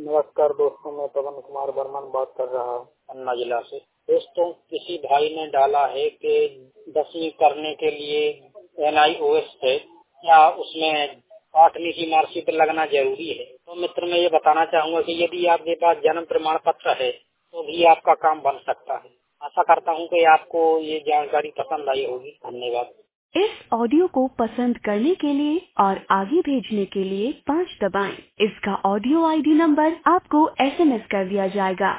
नमस्कार दोस्तों, मैं पवन कुमार बर्मन बात कर रहा हूँ पन्ना जिला से। दोस्तों, किसी भाई ने डाला है कि 10वीं करने के लिए NIOS है, क्या उसमें 8वीं की मार्कशीट लगना जरूरी है? तो मित्र, मैं ये बताना चाहूँगा कि यदि आपके पास जन्म प्रमाण पत्र है तो भी आपका काम बन सकता है। आशा करता हूँ कि आपको ये जानकारी पसंद आई होगी। धन्यवाद। इस ऑडियो को पसंद करने के लिए और आगे भेजने के लिए 5 दबाएं। इसका ऑडियो ID नंबर आपको SMS कर दिया जाएगा।